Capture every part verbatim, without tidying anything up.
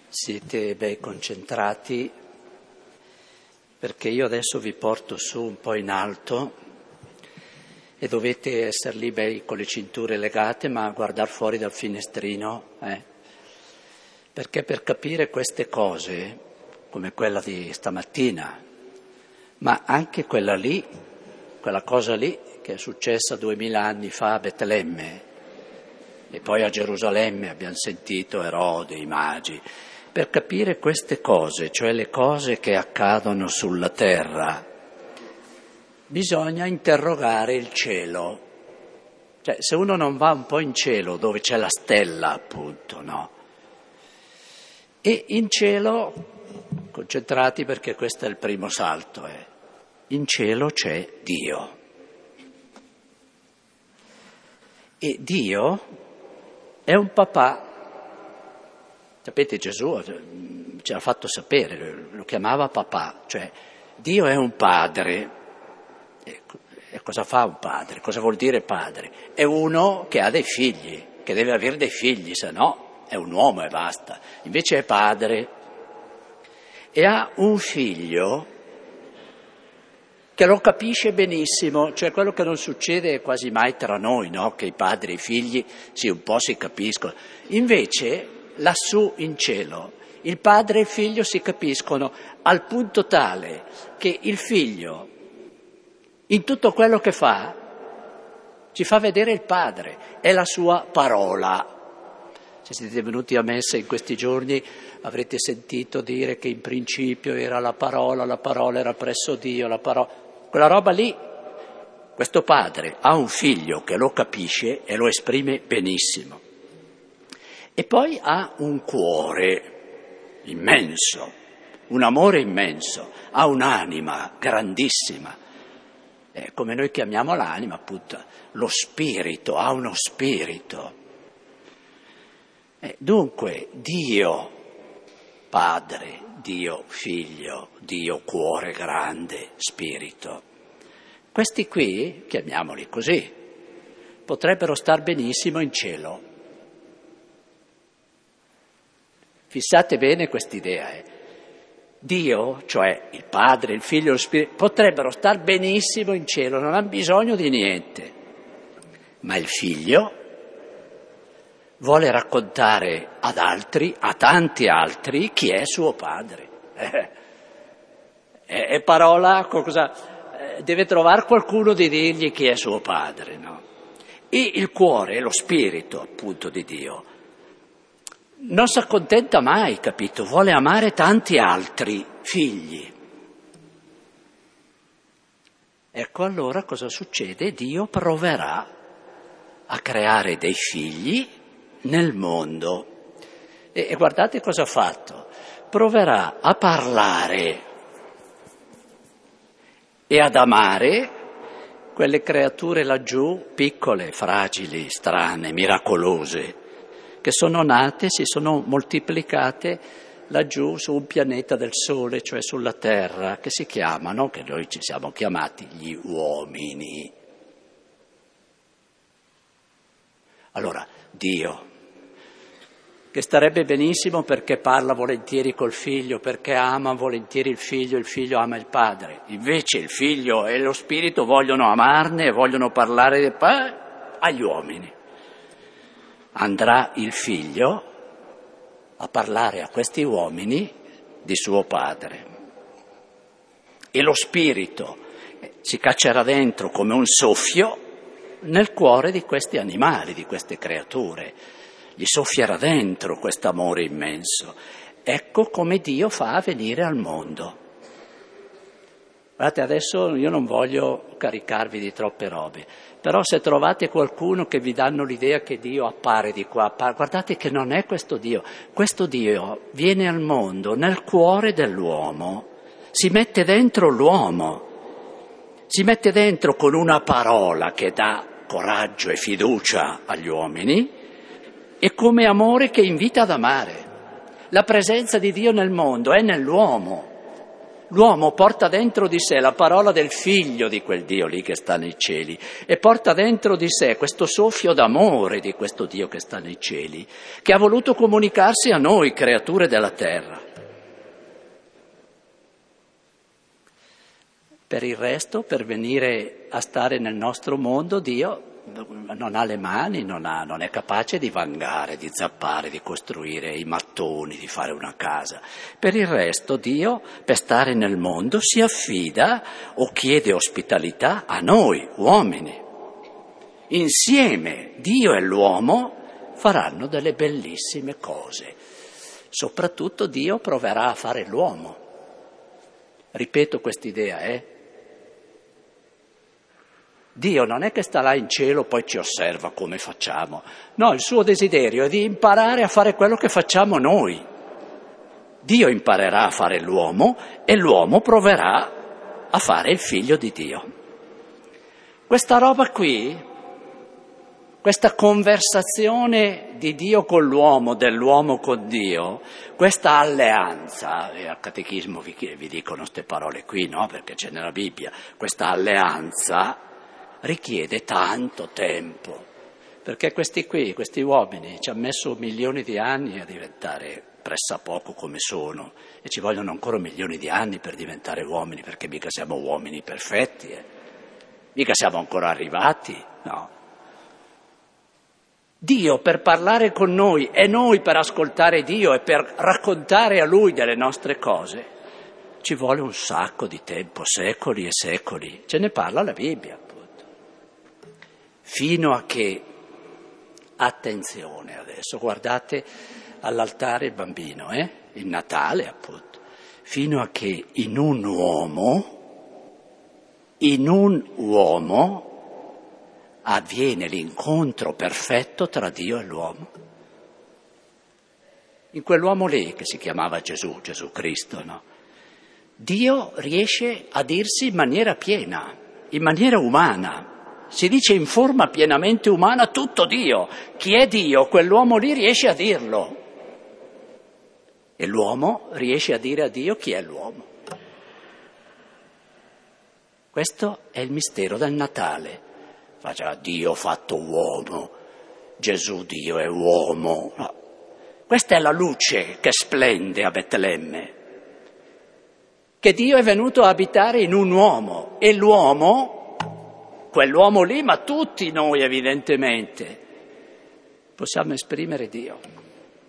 Siete bei concentrati, perché io adesso vi porto su un po' in alto e dovete essere lì bei con le cinture legate, ma guardare fuori dal finestrino, eh? Perché per capire queste cose, come quella di stamattina, ma anche quella lì, quella cosa lì che è successa duemila anni fa a Betlemme e poi a Gerusalemme, abbiamo sentito Erode, i magi. Per capire queste cose, cioè le cose che accadono sulla terra, bisogna interrogare il cielo. Cioè, se uno non va un po' in cielo, dove c'è la stella, appunto, no? E in cielo, concentrati perché questo è il primo salto, eh. In cielo c'è Dio. E Dio è un papà. Sapete, Gesù ce l'ha fatto sapere, lo chiamava papà, cioè Dio è un padre. E cosa fa un padre? Cosa vuol dire padre? È uno che ha dei figli, che deve avere dei figli, se no è un uomo e basta. Invece è padre e ha un figlio che lo capisce benissimo, cioè quello che non succede quasi mai tra noi, no? Che i padri e i figli sì, un po' si capiscono. Invece lassù in cielo il padre e il figlio si capiscono al punto tale che il figlio in tutto quello che fa ci fa vedere il padre, è la sua parola. Se siete venuti a messa in questi giorni avrete sentito dire che in principio era la parola, la parola era presso Dio, la parola, quella roba lì. Questo padre ha un figlio che lo capisce e lo esprime benissimo. E poi ha un cuore immenso, un amore immenso, ha un'anima grandissima, eh, come noi chiamiamo l'anima, appunto, lo spirito, ha uno spirito. Eh, dunque, Dio Padre, Dio Figlio, Dio Cuore Grande, Spirito. Questi qui, chiamiamoli così, potrebbero star benissimo in cielo. Fissate bene quest'idea, eh. Dio, cioè il Padre, il Figlio e lo Spirito, potrebbero star benissimo in cielo, non hanno bisogno di niente. Ma il Figlio vuole raccontare ad altri, a tanti altri, chi è suo Padre. Eh, è, è parola, cosa, eh, deve trovare qualcuno di dirgli chi è suo Padre, no? E il cuore, lo spirito appunto di Dio, non si accontenta mai, capito? Vuole amare tanti altri figli. Ecco allora cosa succede? Dio proverà a creare dei figli nel mondo. E, e guardate cosa ha fatto. Proverà a parlare e ad amare quelle creature laggiù, piccole, fragili, strane, miracolose, che sono nate, si sono moltiplicate laggiù su un pianeta del Sole, cioè sulla Terra, che si chiamano, che noi ci siamo chiamati, gli uomini. Allora, Dio, che starebbe benissimo perché parla volentieri col figlio, perché ama volentieri il figlio, il figlio ama il padre. Invece il figlio e lo spirito vogliono amarne e vogliono parlare del padre agli uomini. Andrà il figlio a parlare a questi uomini di suo padre. E lo spirito si caccerà dentro come un soffio nel cuore di questi animali, di queste creature. Gli soffierà dentro quest'amore immenso. Ecco come Dio fa a venire al mondo. Guardate, adesso io non voglio caricarvi di troppe robe, però se trovate qualcuno che vi danno l'idea che Dio appare di qua, appare, guardate che non è questo Dio. Questo Dio viene al mondo nel cuore dell'uomo, si mette dentro l'uomo, si mette dentro con una parola che dà coraggio e fiducia agli uomini e come amore che invita ad amare. La presenza di Dio nel mondo è nell'uomo. L'uomo porta dentro di sé la parola del figlio di quel Dio lì che sta nei cieli e porta dentro di sé questo soffio d'amore di questo Dio che sta nei cieli, che ha voluto comunicarsi a noi, creature della terra. Per il resto, per venire a stare nel nostro mondo, Dio non ha le mani, non, ha, non è capace di vangare, di zappare, di costruire i mattoni, di fare una casa. Per il resto Dio, per stare nel mondo, si affida o chiede ospitalità a noi, uomini. Insieme Dio e l'uomo faranno delle bellissime cose. Soprattutto Dio proverà a fare l'uomo. Ripeto quest'idea, eh? Dio non è che sta là in cielo poi ci osserva come facciamo. No, il suo desiderio è di imparare a fare quello che facciamo noi. Dio imparerà a fare l'uomo e l'uomo proverà a fare il figlio di Dio. Questa roba qui, questa conversazione di Dio con l'uomo, dell'uomo con Dio, questa alleanza, e al catechismo vi, vi dicono queste parole qui, no? Perché c'è nella Bibbia, questa alleanza richiede tanto tempo, perché questi qui, questi uomini, ci hanno messo milioni di anni a diventare pressappoco come sono e ci vogliono ancora milioni di anni per diventare uomini, perché mica siamo uomini perfetti, eh. Mica siamo ancora arrivati, no. Dio per parlare con noi e noi per ascoltare Dio e per raccontare a Lui delle nostre cose, ci vuole un sacco di tempo, secoli e secoli. Ce ne parla la Bibbia, appunto. Fino a che, attenzione adesso, guardate all'altare il bambino, eh? Il Natale, appunto. Fino a che in un uomo, in un uomo, avviene l'incontro perfetto tra Dio e l'uomo. In quell'uomo lì, che si chiamava Gesù, Gesù Cristo, no? Dio riesce a dirsi in maniera piena, in maniera umana. Si dice in forma pienamente umana tutto Dio. Chi è Dio, quell'uomo lì riesce a dirlo. E l'uomo riesce a dire a Dio chi è l'uomo. Questo è il mistero del Natale. Faccia Dio fatto uomo, Gesù Dio è uomo. No. Questa è la luce che splende a Betlemme, che Dio è venuto a abitare in un uomo e l'uomo, quell'uomo lì, ma tutti noi evidentemente, possiamo esprimere Dio.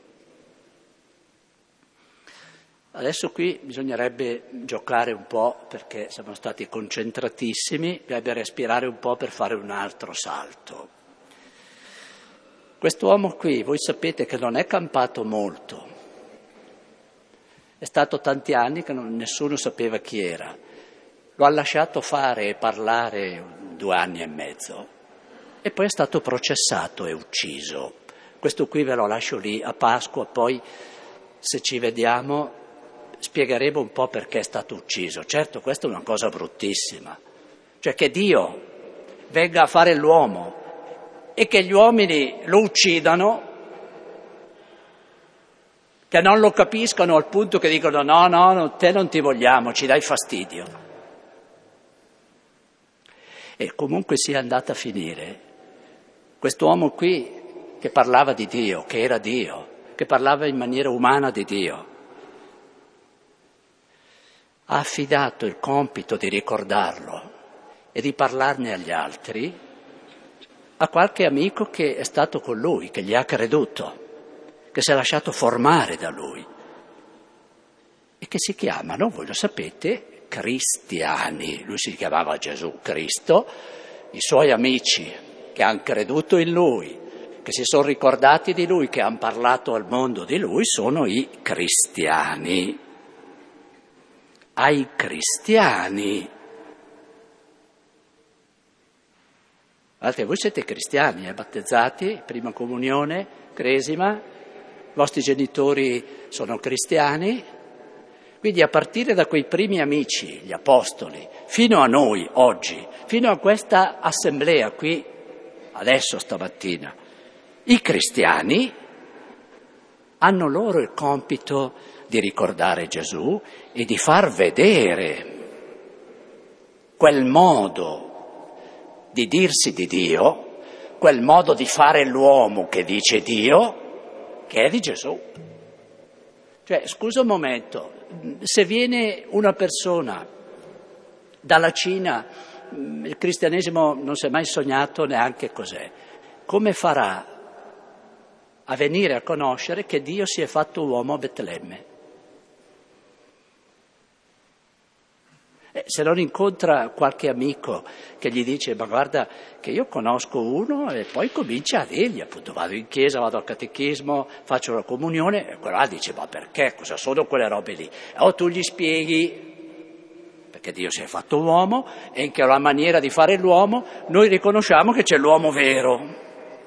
Adesso qui bisognerebbe giocare un po' perché siamo stati concentratissimi, bisognerebbe respirare un po' per fare un altro salto. Quest'uomo qui, voi sapete che non è campato molto, è stato tanti anni che non, nessuno sapeva chi era, lo ha lasciato fare e parlare due anni e mezzo e poi è stato processato e ucciso. Questo qui ve lo lascio lì a Pasqua, poi se ci vediamo spiegheremo un po' perché è stato ucciso. Certo, questa è una cosa bruttissima, cioè che Dio venga a fare l'uomo e che gli uomini lo uccidano, che non lo capiscano al punto che dicono no, no, no, te non ti vogliamo, ci dai fastidio. E comunque sia andata a finire, quest'uomo qui che parlava di Dio, che era Dio, che parlava in maniera umana di Dio, ha affidato il compito di ricordarlo e di parlarne agli altri a qualche amico che è stato con lui, che gli ha creduto, che si è lasciato formare da lui e che si chiamano, voi lo sapete, cristiani. Lui si chiamava Gesù Cristo, i suoi amici che hanno creduto in lui, che si sono ricordati di lui, che hanno parlato al mondo di lui, sono i cristiani. Ai cristiani. Guardate, voi siete cristiani, eh, battezzati, prima comunione, cresima, i vostri genitori sono cristiani, quindi a partire da quei primi amici, gli apostoli, fino a noi oggi, fino a questa assemblea qui, adesso stamattina, i cristiani hanno loro il compito di ricordare Gesù e di far vedere quel modo di dirsi di Dio, quel modo di fare l'uomo che dice Dio, che è di Gesù. Cioè, scusa un momento, se viene una persona dalla Cina, il cristianesimo non si è mai sognato neanche cos'è, come farà a venire a conoscere che Dio si è fatto uomo a Betlemme? Eh, se non incontra qualche amico che gli dice ma guarda che io conosco uno, e poi comincia a dirgli, appunto vado in chiesa, vado al catechismo, faccio la comunione, e quello là dice ma perché, cosa sono quelle robe lì? O tu gli spieghi perché Dio si è fatto uomo e in che la maniera di fare l'uomo noi riconosciamo che c'è l'uomo vero.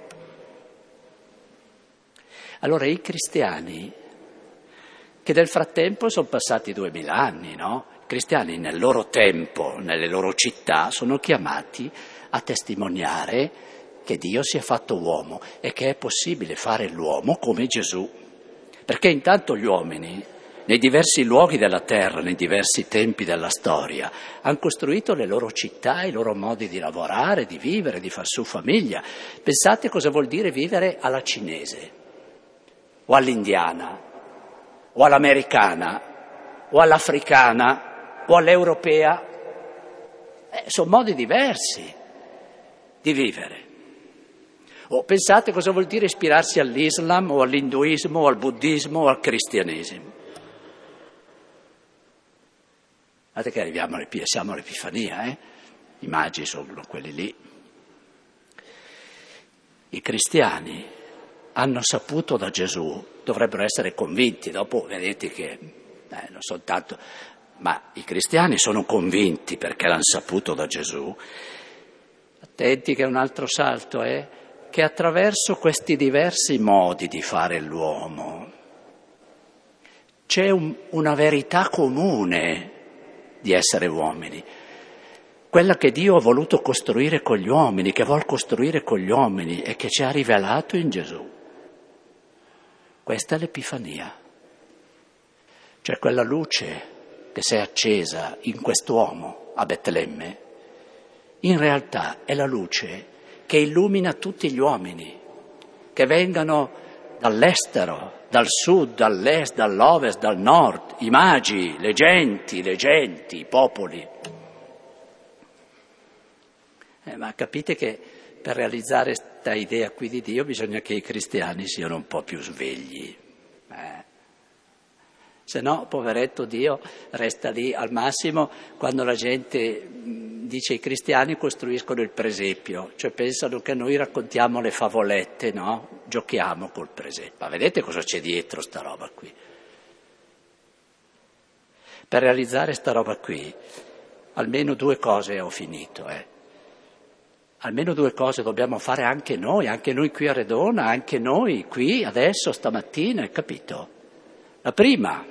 Allora i cristiani, che nel frattempo sono passati duemila anni, no? I cristiani nel loro tempo, nelle loro città, sono chiamati a testimoniare che Dio si è fatto uomo e che è possibile fare l'uomo come Gesù. Perché intanto gli uomini, nei diversi luoghi della terra, nei diversi tempi della storia, hanno costruito le loro città, i loro modi di lavorare, di vivere, di far su famiglia. Pensate cosa vuol dire vivere alla cinese, o all'indiana, o all'americana, o all'africana, o all'europea. Eh, sono modi diversi di vivere. O pensate cosa vuol dire ispirarsi all'Islam, o all'induismo, o al buddismo, o al cristianesimo. Guardate che arriviamo all'Epifania, siamo all'Epifania, eh? I magi sono quelli lì. I cristiani hanno saputo da Gesù, dovrebbero essere convinti, dopo vedete che eh, non soltanto, ma i cristiani sono convinti perché l'hanno saputo da Gesù. Attenti che un altro salto è che attraverso questi diversi modi di fare l'uomo c'è un, una verità comune di essere uomini, quella che Dio ha voluto costruire con gli uomini, che vuol costruire con gli uomini e che ci ha rivelato in Gesù. Questa è l'Epifania, cioè quella luce che si è accesa in quest'uomo a Betlemme, in realtà è la luce che illumina tutti gli uomini, che vengano dall'estero, dal sud, dall'est, dall'ovest, dal nord, i magi, le genti, le genti, i popoli. Eh, ma capite che per realizzare questa idea qui di Dio bisogna che i cristiani siano un po' più svegli. Eh. Se no, poveretto Dio resta lì al massimo quando la gente dice i cristiani costruiscono il presepio, cioè pensano che noi raccontiamo le favolette, no? Giochiamo col presepio. Ma vedete cosa c'è dietro sta roba qui? Per realizzare sta roba qui, almeno due cose ho finito, eh. Almeno due cose dobbiamo fare anche noi, anche noi qui a Redona, anche noi qui adesso, stamattina, hai capito? La prima,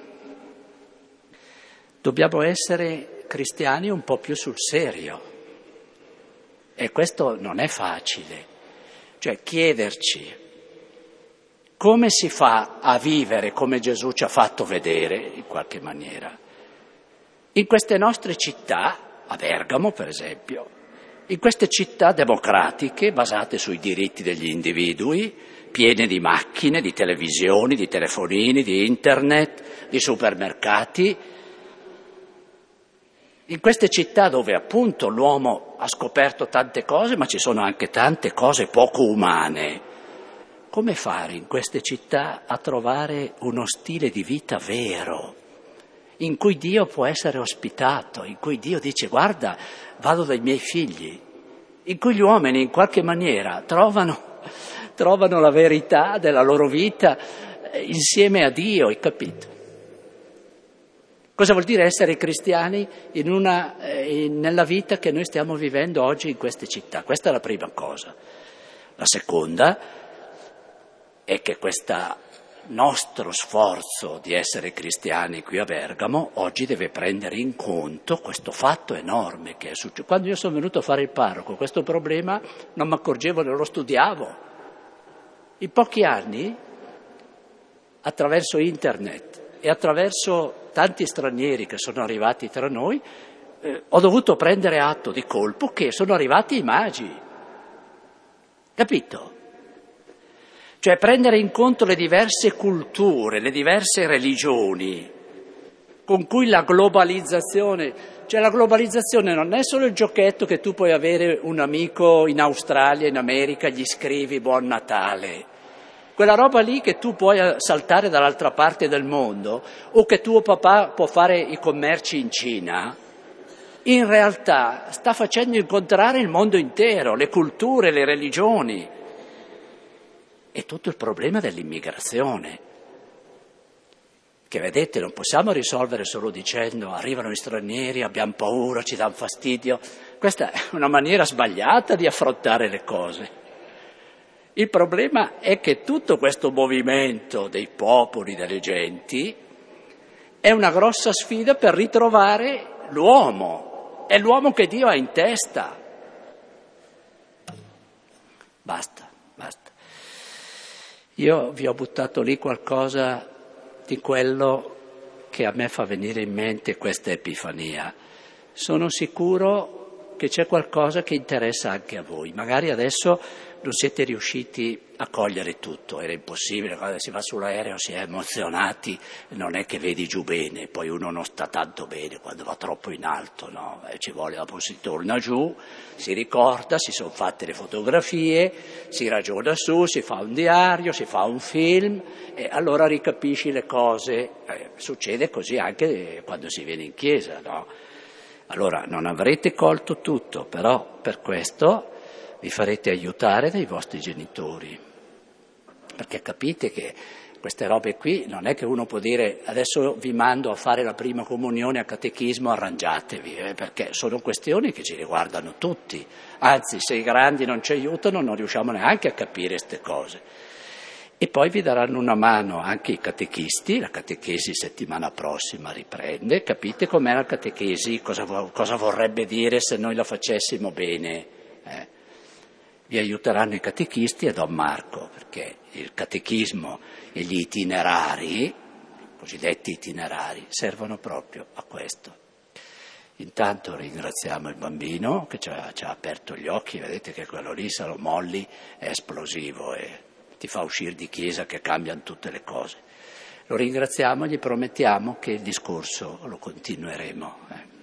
dobbiamo essere cristiani un po' più sul serio. E questo non è facile. Cioè chiederci come si fa a vivere come Gesù ci ha fatto vedere, in qualche maniera. In queste nostre città, a Bergamo per esempio, in queste città democratiche basate sui diritti degli individui, piene di macchine, di televisioni, di telefonini, di internet, di supermercati, in queste città dove appunto l'uomo ha scoperto tante cose, ma ci sono anche tante cose poco umane, come fare in queste città a trovare uno stile di vita vero, in cui Dio può essere ospitato, in cui Dio dice guarda, vado dai miei figli, in cui gli uomini in qualche maniera trovano, trovano la verità della loro vita insieme a Dio, hai capito? Cosa vuol dire essere cristiani in una, eh, nella vita che noi stiamo vivendo oggi in queste città? Questa è la prima cosa. La seconda è che questo nostro sforzo di essere cristiani qui a Bergamo oggi deve prendere in conto questo fatto enorme che è successo. Quando io sono venuto a fare il parroco, questo problema non mi accorgevo, non lo studiavo. In pochi anni attraverso internet e attraverso tanti stranieri che sono arrivati tra noi, eh, ho dovuto prendere atto di colpo che sono arrivati i magi. Capito? Cioè prendere in conto le diverse culture, le diverse religioni, con cui la globalizzazione, cioè la globalizzazione non è solo il giochetto che tu puoi avere un amico in Australia, in America, gli scrivi Buon Natale. Quella roba lì che tu puoi saltare dall'altra parte del mondo o che tuo papà può fare i commerci in Cina, in realtà sta facendo incontrare il mondo intero, le culture, le religioni. È tutto il problema dell'immigrazione, che vedete non possiamo risolvere solo dicendo arrivano gli stranieri, abbiamo paura, ci danno fastidio. Questa è una maniera sbagliata di affrontare le cose. Il problema è che tutto questo movimento dei popoli, delle genti, è una grossa sfida per ritrovare l'uomo, è l'uomo che Dio ha in testa. Basta, basta. Io vi ho buttato lì qualcosa di quello che a me fa venire in mente questa epifania. Sono sicuro che c'è qualcosa che interessa anche a voi. Magari adesso non siete riusciti a cogliere tutto, era impossibile, quando si va sull'aereo si è emozionati, non è che vedi giù bene, poi uno non sta tanto bene quando va troppo in alto, no? E ci vuole, dopo si torna giù, si ricorda, si sono fatte le fotografie, si ragiona su, si fa un diario, si fa un film e allora ricapisci le cose. Eh, succede così anche quando si viene in chiesa, no? Allora non avrete colto tutto, però per questo vi farete aiutare dai vostri genitori, perché capite che queste robe qui non è che uno può dire adesso vi mando a fare la prima comunione a catechismo, arrangiatevi, eh, perché sono questioni che ci riguardano tutti, anzi se i grandi non ci aiutano non riusciamo neanche a capire queste cose. E poi vi daranno una mano anche i catechisti, la catechesi settimana prossima riprende, capite com'è la catechesi, cosa, cosa vorrebbe dire se noi la facessimo bene, eh? Vi aiuteranno i catechisti e Don Marco, perché il catechismo e gli itinerari, i cosiddetti itinerari, servono proprio a questo. Intanto ringraziamo il bambino che ci ha, ci ha aperto gli occhi, vedete che quello lì, se lo molli, è esplosivo e ti fa uscire di chiesa che cambiano tutte le cose. Lo ringraziamo e gli promettiamo che il discorso lo continueremo. Eh.